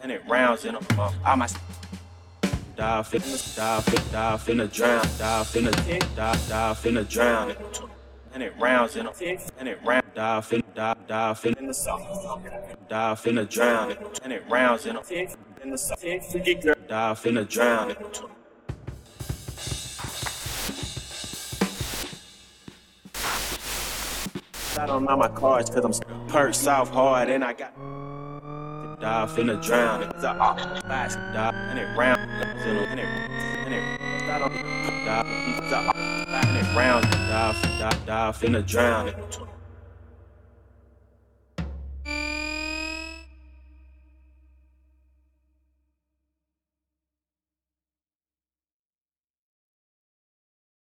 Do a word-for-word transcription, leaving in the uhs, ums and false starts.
hundred rounds in a month. I might die finna, die finna, die finna drown, die finna, die, die finna drown. Hundred rounds in a hundred round, die finna, die, die finna, die finna drown. Hundred rounds in a die finna drown. I don't know my cards cause I'm perched south hard and I got die finna drown. It's a last die and it round and it and it I don't die it's a and it round die die die finna drown.